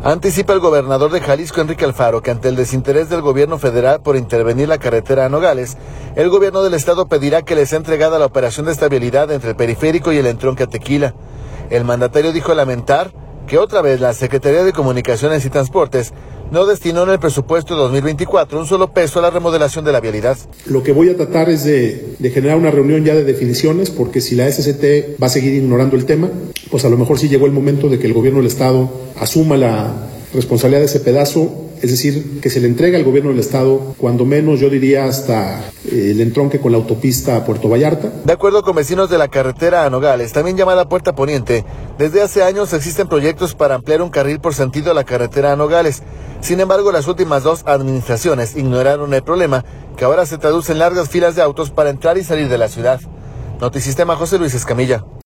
Anticipa el gobernador de Jalisco, Enrique Alfaro, que ante el desinterés del gobierno federal por intervenir la carretera a Nogales, el gobierno del estado pedirá que les sea entregada la operación de esta vialidad entre el periférico y el entronque a Tequila. El mandatario dijo lamentar que otra vez la Secretaría de Comunicaciones y Transportes no destinó en el presupuesto de 2024 un solo peso a la remodelación de la vialidad. Lo que voy a tratar es de generar una reunión ya de definiciones, porque si la SCT va a seguir ignorando el tema, pues a lo mejor sí llegó el momento de que el gobierno del estado asuma la responsabilidad de ese pedazo, es decir, que se le entregue al gobierno del estado, cuando menos yo diría hasta el entronque con la autopista a Puerto Vallarta. De acuerdo con vecinos de la carretera a Nogales, también llamada Puerta Poniente, desde hace años existen proyectos para ampliar un carril por sentido a la carretera a Nogales. Sin embargo, las últimas dos administraciones ignoraron el problema, que ahora se traduce en largas filas de autos para entrar y salir de la ciudad. Notisistema, José Luis Escamilla.